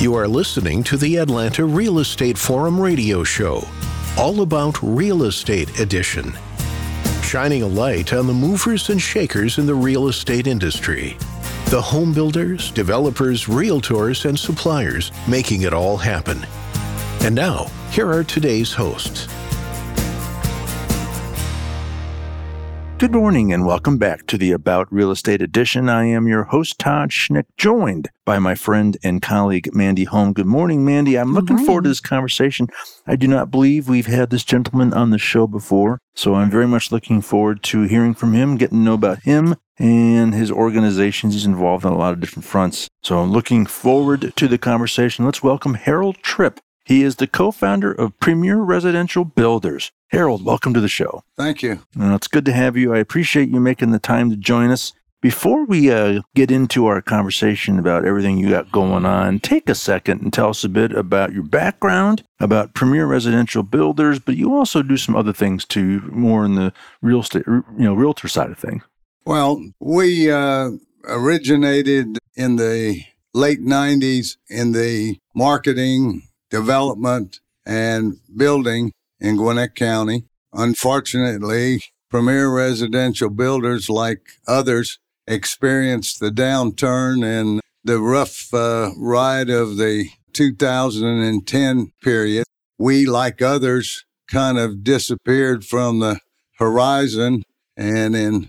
You are listening to the Atlanta Real Estate Forum radio show, all about real estate edition, shining a light on the movers and shakers in the real estate industry, the home builders, developers, realtors, and suppliers making it all happen. And now, here are today's hosts. Good morning and welcome back to the About Real Estate edition. I am your host, Todd Schnick, joined by my friend and colleague, Mandy Holm. Good morning, Mandy. I'm looking forward to this conversation. I do not believe we've had this gentleman on the show before, so I'm very much looking forward to hearing from him, getting to know about him and his organizations. He's involved on a lot of different fronts. So I'm looking forward to the conversation. Let's welcome Harold Tripp. He is the co-founder of Premier Residential Builders. Harold, welcome to the show. Thank you. It's good to have you. I appreciate you making the time to join us. Before we get into our conversation about everything you got going on, take a second and tell us a bit about your background, about Premier Residential Builders, but you also do some other things too, more in the real estate, realtor side of things. Well, we originated in the late 90s in the marketing, development, and building in Gwinnett County. Unfortunately, Premier Residential Builders, like others, experienced the downturn and the rough ride of the 2010 period. We, like others, kind of disappeared from the horizon. And in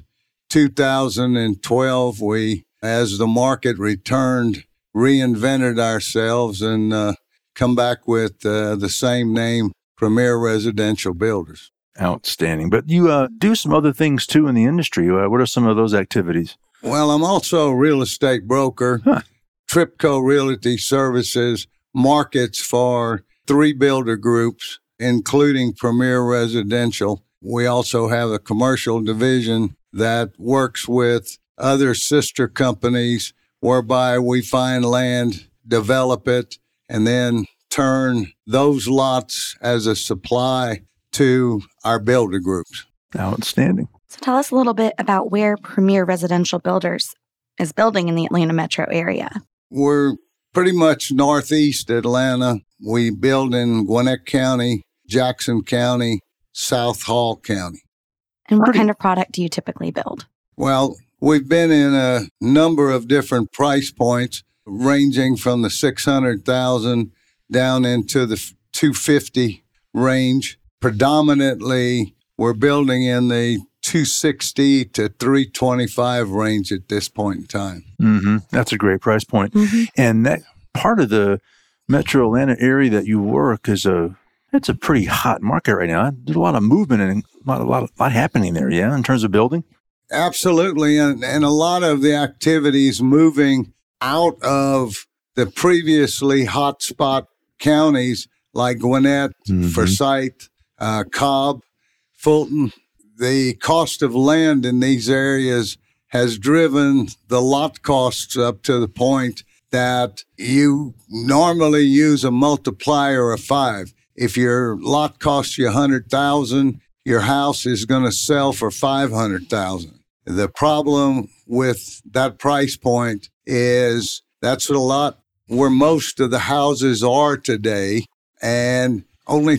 2012, we, as the market returned, reinvented ourselves and come back with the same name, Premier Residential Builders. Outstanding. But you do some other things too in the industry. What are some of those activities? Well, I'm also a real estate broker. Tripco Realty Services markets for 3 builder groups, including Premier Residential. We also have a commercial division that works with other sister companies whereby we find land, develop it, and then turn those lots as a supply to our builder groups. Outstanding. So tell us a little bit about where Premier Residential Builders is building in the Atlanta metro area. We're pretty much northeast Atlanta. We build in Gwinnett County, Jackson County, South Hall County. And what kind of product do you typically build? Well, we've been in a number of different price points, ranging from the $600,000 down into the $250,000 range. Predominantly, we're building in the $260,000 to $325,000 range at this point in time. Mm-hmm. That's a great price point. Mm-hmm. And that part of the metro Atlanta area that you work is it's a pretty hot market right now. There's a lot of movement and a lot happening there, yeah, in terms of building? Absolutely. And a lot of the activities moving out of the previously hotspot counties like Gwinnett, Forsyth, Cobb, Fulton. The cost of land in these areas has driven the lot costs up to the point that you normally use a multiplier of 5. If your lot costs you $100,000, your house is going to sell for $500,000. The problem with that price point is that's a lot where most of the houses are today, and only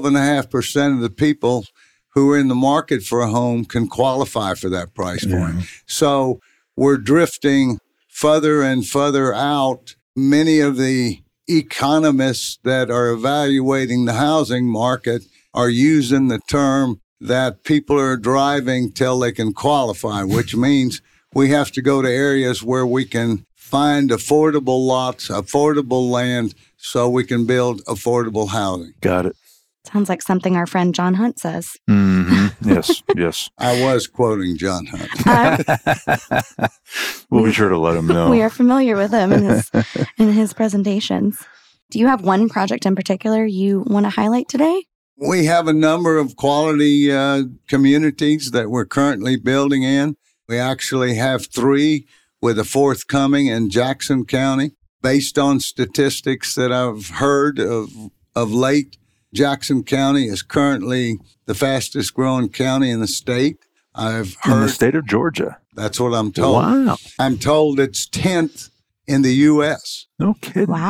12.5% of the people who are in the market for a home can qualify for that price point. So we're drifting further and further out. Many of the economists that are evaluating the housing market are using the term that people are driving till they can qualify, which means we have to go to areas where we can find affordable lots, affordable land, so we can build affordable housing. Got it. Sounds like something our friend John Hunt says. Mm-hmm. Yes. I was quoting John Hunt. We'll be sure to let him know. We are familiar with him in his presentations. Do you have one project in particular you want to highlight today? We have a number of quality communities that we're currently building in. We actually have 3 with a 4th coming in Jackson County. Based on statistics that I've heard of late, Jackson County is currently the fastest growing county in the state. I've heard in the state of Georgia. That's what I'm told. Wow. I'm told it's 10th in the U.S. No kidding. Wow.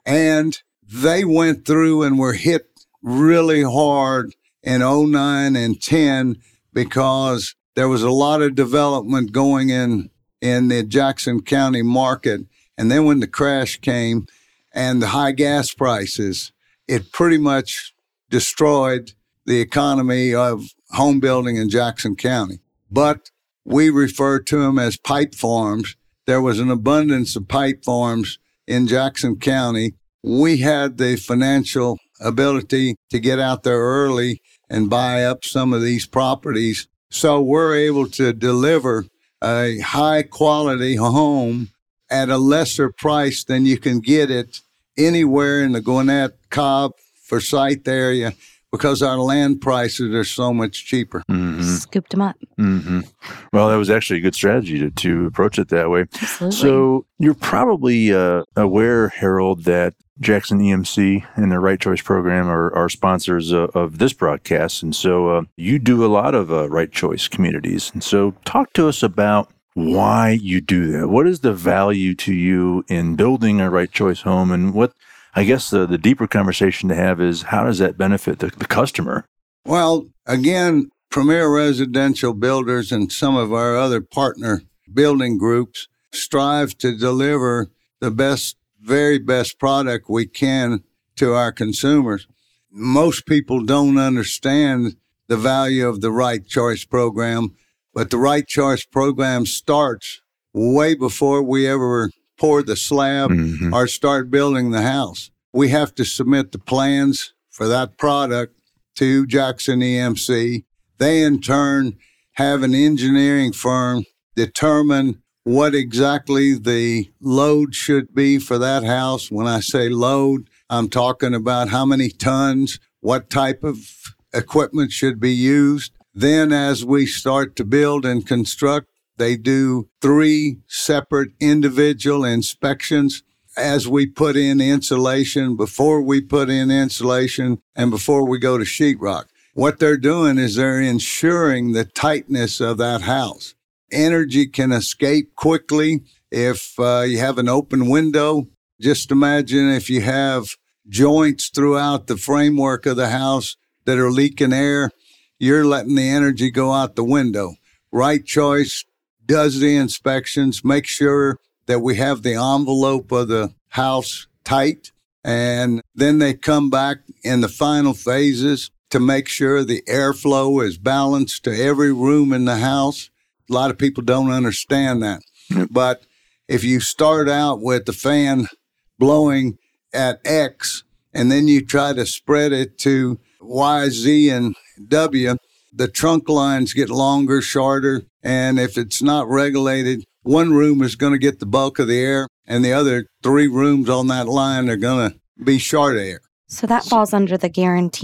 And they went through and were hit really hard in 09 and 10 because there was a lot of development going in the Jackson County market. And then when the crash came and the high gas prices, it pretty much destroyed the economy of home building in Jackson County. But we refer to them as pipe farms. There was an abundance of pipe farms in Jackson County. We had the financial ability to get out there early and buy up some of these properties. So we're able to deliver a high quality home at a lesser price than you can get it anywhere in the Gwinnett, Cobb, Forsyth area because our land prices are so much cheaper. Mm-hmm. Scooped them up. Mm-hmm. Well, that was actually a good strategy to approach it that way. Absolutely. So you're probably aware, Harold, that Jackson EMC and the Right Choice program are sponsors of this broadcast. And so you do a lot of Right Choice communities. And so talk to us about why you do that. What is the value to you in building a Right Choice home? And what, I guess the deeper conversation to have is how does that benefit the customer? Well, again, Premier Residential Builders and some of our other partner building groups strive to deliver the best, very best product we can to our consumers. Most people don't understand the value of the Right Choice program, but the Right Choice program starts way before we ever pour the slab or start building the house. We have to submit the plans for that product to Jackson EMC. They, in turn, have an engineering firm determine what exactly the load should be for that house. When I say load, I'm talking about how many tons, what type of equipment should be used. Then as we start to build and construct, they do 3 separate individual inspections as we put in insulation, before we put in insulation, and before we go to sheetrock. What they're doing is they're ensuring the tightness of that house. Energy can escape quickly if you have an open window. Just imagine if you have joints throughout the framework of the house that are leaking air, you're letting the energy go out the window. Right Choice does the inspections, make sure that we have the envelope of the house tight, and then they come back in the final phases to make sure the airflow is balanced to every room in the house. A lot of people don't understand that. But if you start out with the fan blowing at X, and then you try to spread it to Y, Z, and W, the trunk lines get longer, shorter, and if it's not regulated, one room is going to get the bulk of the air, and the other 3 rooms on that line are going to be short air. So that falls under the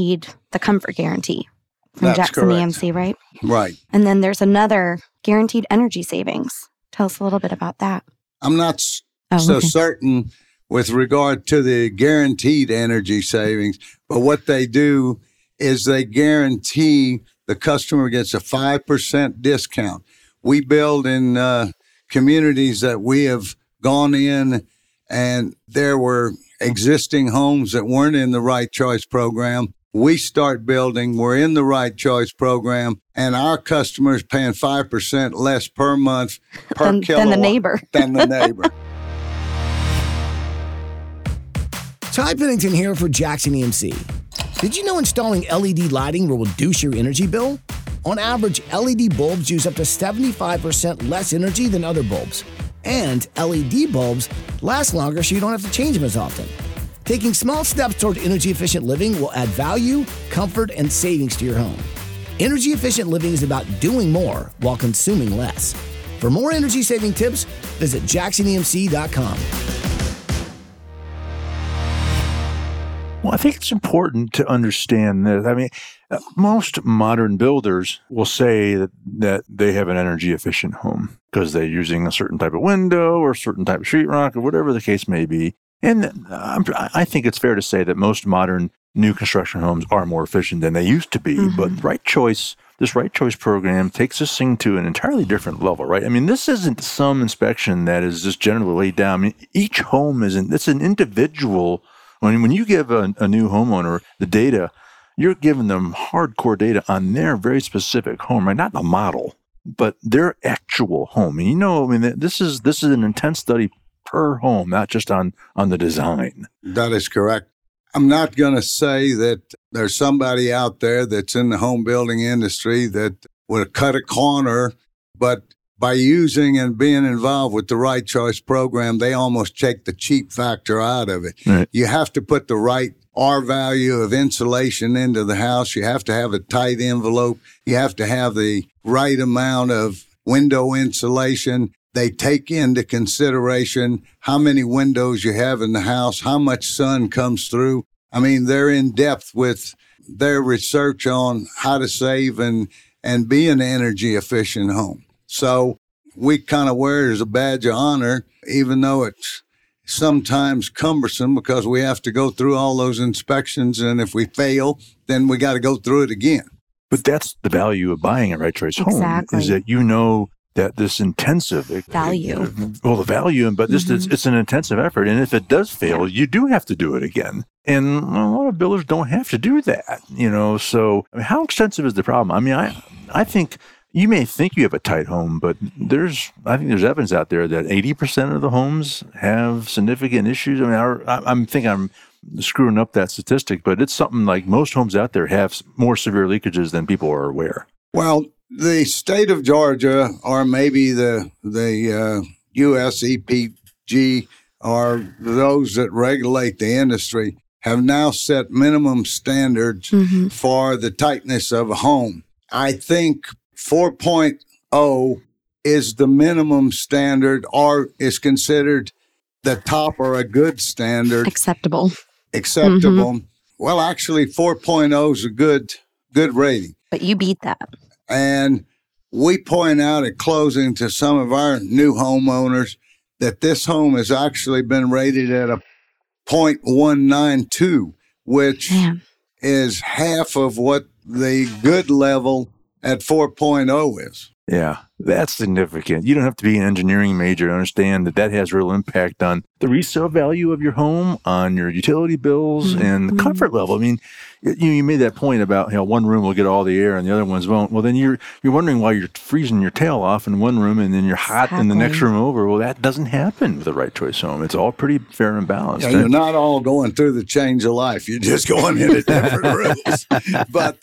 comfort guarantee from That's Jackson correct. EMC, right? Right. And then there's another guaranteed energy savings. Tell us a little bit about that. I'm not certain with regard to the guaranteed energy savings, but what they do is they guarantee the customer gets a 5% discount. We build in communities that we have gone in, and there were existing homes that weren't in the Right Choice program. We start building, we're in the Right Choice program, and our customers paying 5% less per month per kilowatt than the neighbor. Than the neighbor. Ty Pennington here for Jackson EMC. Did you know installing LED lighting will reduce your energy bill? On average, LED bulbs use up to 75% less energy than other bulbs. And LED bulbs last longer so you don't have to change them as often. Taking small steps toward energy-efficient living will add value, comfort, and savings to your home. Energy-efficient living is about doing more while consuming less. For more energy-saving tips, visit JacksonEMC.com. Well, I think it's important to understand that. I mean, most modern builders will say that they have an energy efficient home because they're using a certain type of window or a certain type of sheetrock or whatever the case may be. And I think it's fair to say that most modern new construction homes are more efficient than they used to be. But this Right Choice program takes this thing to an entirely different level, right? I mean, this isn't some inspection that is just generally laid down. I mean, each home it's an individual. When you give a new homeowner the data, you're giving them hardcore data on their very specific home, right? Not the model, but their actual home. And this is an intense study per home, not just on the design. That is correct. I'm not going to say that there's somebody out there that's in the home building industry that would cut a corner, but by using and being involved with the Right Choice program, they almost take the cheap factor out of it. Right. You have to put the right R value of insulation into the house. You have to have a tight envelope. You have to have the right amount of window insulation. They take into consideration how many windows you have in the house, how much sun comes through. I mean, they're in depth with their research on how to save and be an energy efficient home. So we kind of wear it as a badge of honor, even though it's sometimes cumbersome because we have to go through all those inspections. And if we fail, then we got to go through it again. But that's the value of buying a Right Choice home, is that that this intensive value. The value, but it's an intensive effort. And if it does fail, you do have to do it again. And a lot of builders don't have to do that, So how extensive is the problem? I mean, I think you may think you have a tight home, but I think there's evidence out there that 80% of the homes have significant issues. I mean, I'm screwing up that statistic, but it's something like most homes out there have more severe leakages than people are aware. Well, the state of Georgia, or maybe the US EPG, or those that regulate the industry, have now set minimum standards for the tightness of a home. I think 4.0 is the minimum standard, or is considered the top or a good standard. Acceptable. Well, actually, 4.0 is a good rating. But you beat that. And we point out at closing to some of our new homeowners that this home has actually been rated at a 0.192, which is half of what the good level at 4.0 is. Yeah, that's significant. You don't have to be an engineering major to understand that has real impact on the resale value of your home, on your utility bills, and the comfort level. I mean, you made that point about how one room will get all the air and the other ones won't. Well, then you're wondering why you're freezing your tail off in one room and then you're hot in the next room over. Well, that doesn't happen with a Right Choice home. It's all pretty fair and balanced. Yeah, you're not all going through the change of life. You're just going into different rooms. But,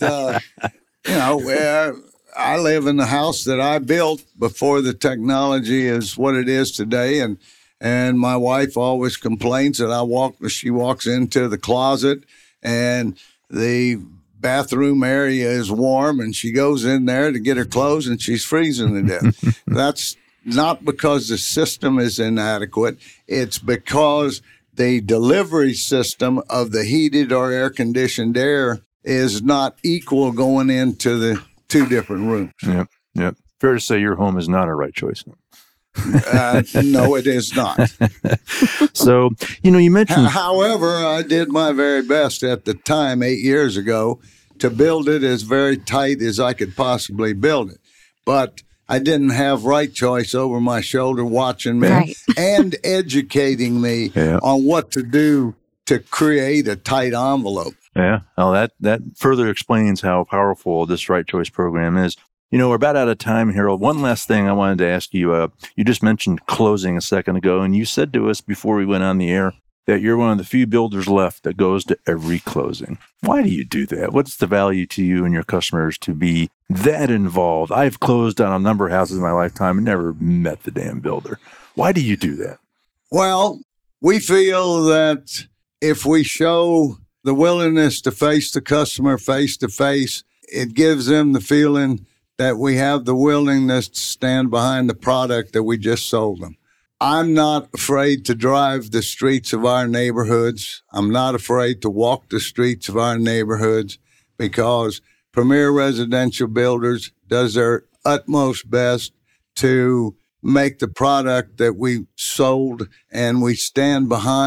I live in the house that I built before the technology is what it is today. And my wife always complains that she walks into the closet and the bathroom area is warm and she goes in there to get her clothes and she's freezing to death. That's not because the system is inadequate. It's because the delivery system of the heated or air conditioned air is not equal going into the two different rooms. Yep. Fair to say your home is not a Right Choice. No, it is not. So, you mentioned... However, I did my very best at the time, 8 years ago, to build it as very tight as I could possibly build it. But I didn't have Right Choice over my shoulder watching me and educating me on what to do to create a tight envelope. Yeah, well, that further explains how powerful this Right Choice program is. We're about out of time, Harold. One last thing I wanted to ask you. You just mentioned closing a second ago, and you said to us before we went on the air that you're one of the few builders left that goes to every closing. Why do you do that? What's the value to you and your customers to be that involved? I've closed on a number of houses in my lifetime and never met the damn builder. Why do you do that? Well, we feel that if we show the willingness to face the customer face to face, it gives them the feeling that we have the willingness to stand behind the product that we just sold them. I'm not afraid to drive the streets of our neighborhoods. I'm not afraid to walk the streets of our neighborhoods because Premier Residential Builders does their utmost best to make the product that we sold, and we stand behind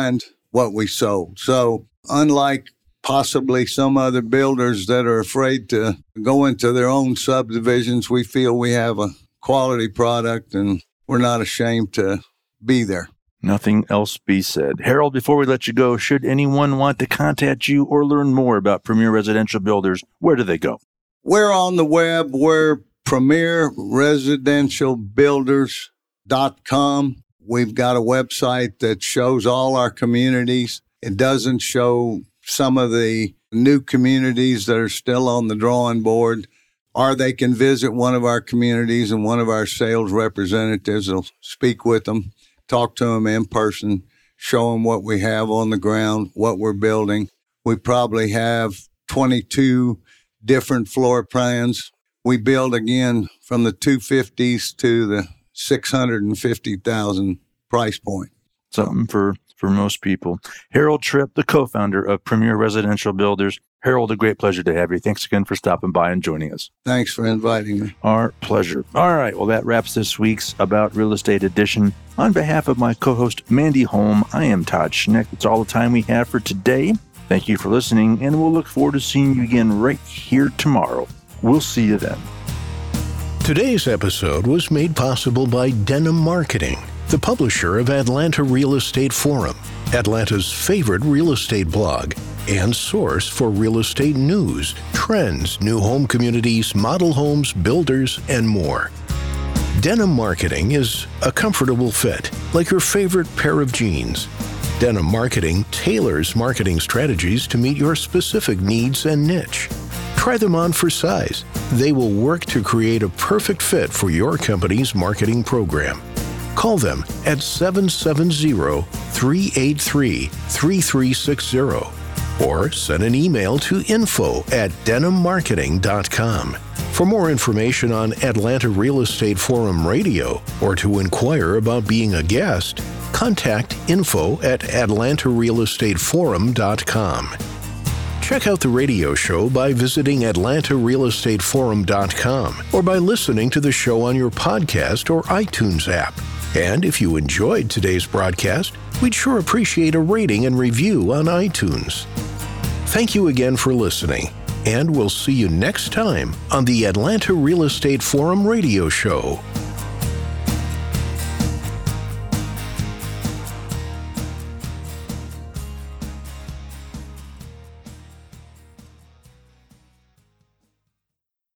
what we sold. So unlike possibly some other builders that are afraid to go into their own subdivisions, we feel we have a quality product and we're not ashamed to be there. Nothing else be said. Harold, before we let you go, should anyone want to contact you or learn more about Premier Residential Builders, where do they go? We're on the web. We're premierresidentialbuilders.com. We've got a website that shows all our communities. It doesn't show some of the new communities that are still on the drawing board, or they can visit one of our communities and one of our sales representatives will speak with them, talk to them in person, show them what we have on the ground, what we're building. We probably have 22 different floor plans. We build, again, from the 250s to the 650,000 price point. Something for most people. Harold Tripp, the co-founder of Premier Residential Builders. Harold, a great pleasure to have you. Thanks again for stopping by and joining us. Thanks for inviting me. Our pleasure. All right. Well, that wraps this week's About Real Estate edition. On behalf of my co-host, Mandy Holm, I am Todd Schnick. That's all the time we have for today. Thank you for listening, and we'll look forward to seeing you again right here tomorrow. We'll see you then. Today's episode was made possible by Denim Marketing, the publisher of Atlanta Real Estate Forum, Atlanta's favorite real estate blog and source for real estate news, trends, new home communities, model homes, builders, and more. Denim Marketing is a comfortable fit, like your favorite pair of jeans. Denim Marketing tailors marketing strategies to meet your specific needs and niche. Try them on for size. They will work to create a perfect fit for your company's marketing program. Call them at 770-383-3360 or send an email to info@denimmarketing.com. For more information on Atlanta Real Estate Forum Radio or to inquire about being a guest, contact info@atlantarealestateforum.com. Check out the radio show by visiting atlantarealestateforum.com or by listening to the show on your podcast or iTunes app. And if you enjoyed today's broadcast, we'd sure appreciate a rating and review on iTunes. Thank you again for listening, and we'll see you next time on the Atlanta Real Estate Forum radio show.